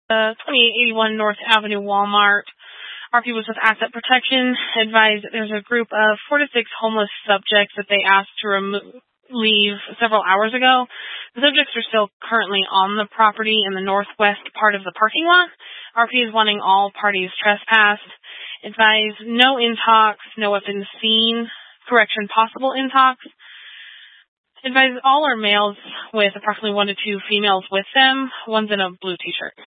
2881 North Avenue Walmart. RP was with Asset Protection. Advised that there's a group of 4 to 6 homeless subjects that they asked to leave several hours ago. The subjects are still currently on the property in the northwest part of the parking lot. RP is wanting all parties trespassed. Advise no intox, no weapons seen, correction, possible intox. Advise all are males with approximately 1 to 2 females with them. One's in a blue t-shirt.